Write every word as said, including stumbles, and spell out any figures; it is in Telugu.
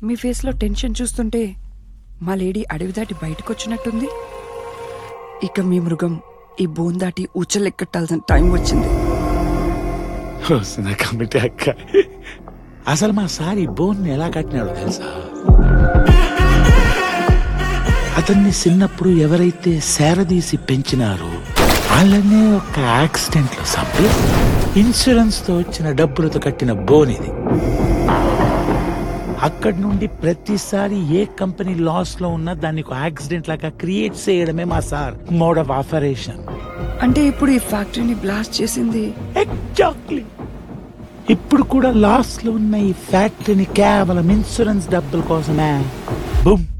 మీ ఫేస్లో టెన్షన్ చూస్తుంటే మా లేడీ అడవి దాటి బయటకు వచ్చినట్టుంది. ఇక మీ మృగం ఈ బోన్ దాటి ఊచలెక్కట్టాల్సిన టైం వచ్చింది. కమిటీ అక్క, అసలు మా సార్ ఈ బోన్ ఎలా కట్టినాడో తెలుసా? అతన్ని చిన్నప్పుడు ఎవరైతే సేరదీసి పెంచినారో వాళ్ళనే ఒక యాక్సిడెంట్ లో చంపి ఇన్సూరెన్స్ తో వచ్చిన డబ్బులతో కట్టిన బోన్ ఇది. అక్కడి నుండి ప్రతిసారి ఏ కంపెనీ లాస్ లో ఉన్నా దాన్ని ఒక యాక్సిడెంట్ లాగా క్రియేట్ చేయడమే మా సార్ మోడ్ ఆఫ్ ఆపరేషన్. అంటే ఇప్పుడు ఈ ఫ్యాక్టరీని బ్లాస్ట్ చేసింది ఎగ్జాక్ట్లీ. ఇప్పుడు కూడా లాస్ లో ఉన్న ఈ ఫ్యాక్టరీని కేవలం ఇన్సూరెన్స్ డబ్బుల కోసమే బుమ్